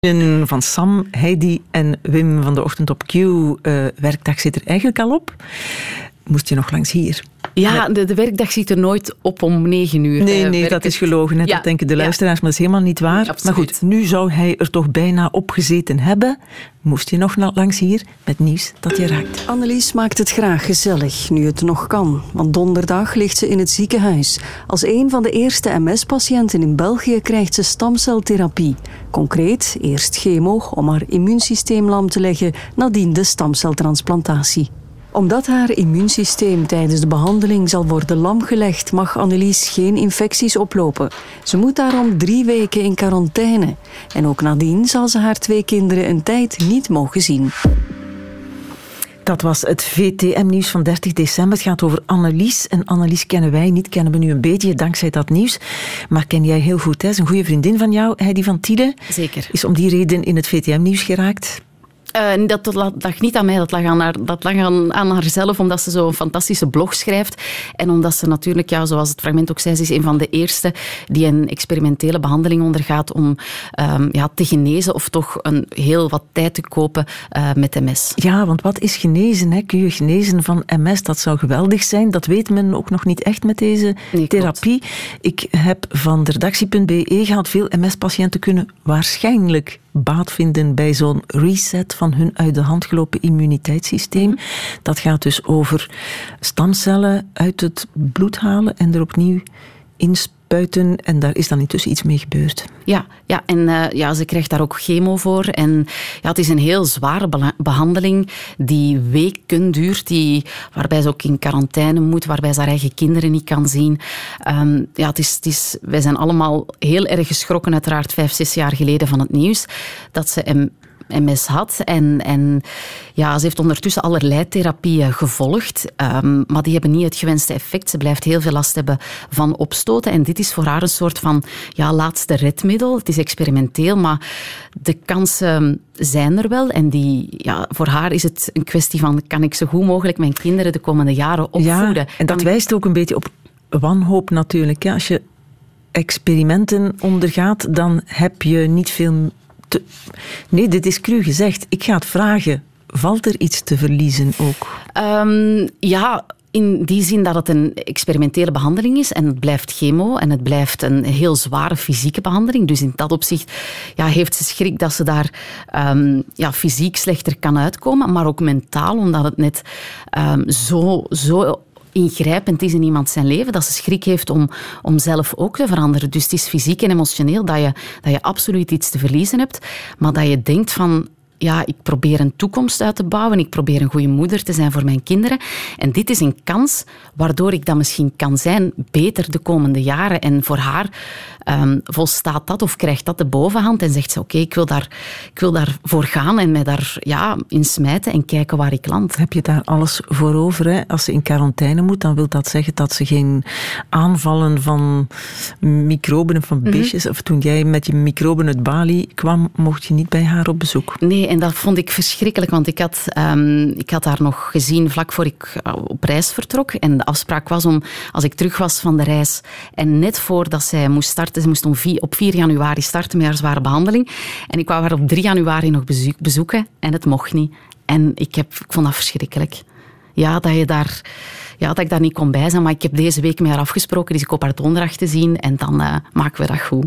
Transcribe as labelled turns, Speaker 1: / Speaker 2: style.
Speaker 1: Van Sam, Heidi en Wim van de Ochtend op Q. Werkdag zit er eigenlijk al op. Moest je nog langs hier?
Speaker 2: Ja, de werkdag zit er nooit op om 9 uur.
Speaker 1: Nee, dat is gelogen. Hè? Ja, dat denken de luisteraars, maar dat is helemaal niet waar.
Speaker 2: Absoluut.
Speaker 1: Maar goed, nu zou hij er toch bijna op gezeten hebben. Moest je nog langs hier met nieuws dat je raakt.
Speaker 3: Annelies maakt het graag gezellig, nu het nog kan. Want donderdag ligt ze in het ziekenhuis. Als een van de eerste MS-patiënten in België krijgt ze stamceltherapie. Concreet, eerst chemo om haar immuunsysteem lam te leggen, nadien de stamceltransplantatie. Omdat haar immuunsysteem tijdens de behandeling zal worden lamgelegd, mag Annelies geen infecties oplopen. Ze moet daarom 3 weken in quarantaine. En ook nadien zal ze haar 2 kinderen een tijd niet mogen zien.
Speaker 1: Dat was het VTM-nieuws van 30 december. Het gaat over Annelies. En Annelies kennen wij niet, kennen we nu een beetje dankzij dat nieuws. Maar ken jij heel goed, hè? Is een goede vriendin van jou, Heidi van Tiele.
Speaker 2: Zeker.
Speaker 1: Is om die reden in het VTM-nieuws geraakt.
Speaker 2: Dat lag niet aan mij, dat lag aan haarzelf, omdat ze zo'n fantastische blog schrijft. En omdat ze natuurlijk, ja, zoals het fragment ook zei, ze is een van de eerste die een experimentele behandeling ondergaat om te genezen of toch heel wat tijd te kopen met MS.
Speaker 1: Ja, want wat is genezen? Hè? Kun je genezen van MS? Dat zou geweldig zijn. Dat weet men ook nog niet echt met deze therapie. Klopt. Ik heb van de redactie.be gehaald, veel MS-patiënten kunnen waarschijnlijk baat vinden bij zo'n reset van hun uit de hand gelopen immuniteitssysteem. Mm-hmm. Dat gaat dus over stamcellen uit het bloed halen en er opnieuw inspuiten. En daar is dan intussen iets mee gebeurd.
Speaker 2: Ja, en ze krijgt daar ook chemo voor. En ja, het is een heel zware behandeling die weken duurt, waarbij ze ook in quarantaine moet, waarbij ze haar eigen kinderen niet kan zien. Wij zijn allemaal heel erg geschrokken, uiteraard 5-6 jaar geleden, van het nieuws dat ze MS had. En ja, ze heeft ondertussen allerlei therapieën gevolgd, maar die hebben niet het gewenste effect. Ze blijft heel veel last hebben van opstoten. En dit is voor haar een soort van laatste redmiddel. Het is experimenteel, maar de kansen zijn er wel. En voor haar is het een kwestie van, kan ik zo goed mogelijk mijn kinderen de komende jaren opvoeden?
Speaker 1: Ja, en dat wijst ook een beetje op wanhoop natuurlijk. Ja, als je experimenten ondergaat, dan heb je niet veel... Nee, dit is cru gezegd. Ik ga het vragen. Valt er iets te verliezen ook? In die zin dat het een experimentele behandeling is en het blijft chemo en het blijft een heel zware fysieke behandeling. Dus in dat opzicht heeft ze schrik dat ze daar fysiek slechter kan uitkomen, maar ook mentaal, omdat het net zo ingrijpend is in iemand zijn leven, dat ze schrik heeft om zelf ook te veranderen. Dus het is fysiek en emotioneel dat je absoluut iets te verliezen hebt, maar dat je denkt van, ik probeer een toekomst uit te bouwen, ik probeer een goede moeder te zijn voor mijn kinderen. En dit is een kans waardoor ik dat misschien kan zijn beter de komende jaren. En voor haar volstaat dat of krijgt dat de bovenhand en zegt ze, oké, ik wil daarvoor gaan en mij daar in smijten en kijken waar ik land. Heb je daar alles voor over? Hè? Als ze in quarantaine moet, dan wil dat zeggen dat ze geen aanvallen van microben of van beestjes, of toen jij met je microben uit Bali kwam, mocht je niet bij haar op bezoek?
Speaker 2: Nee, en dat vond ik verschrikkelijk, want ik had haar nog gezien vlak voor ik op reis vertrok. En de afspraak was om, als ik terug was van de reis en net voordat zij moest starten, ze moest op 4 januari starten met haar zware behandeling. En ik wou haar op 3 januari nog bezoeken en het mocht niet. En ik vond dat verschrikkelijk. Ja, dat ik daar niet kon bij zijn, maar ik heb deze week met haar afgesproken, dus ik hoop haar donderdag te zien en dan maken we dat goed.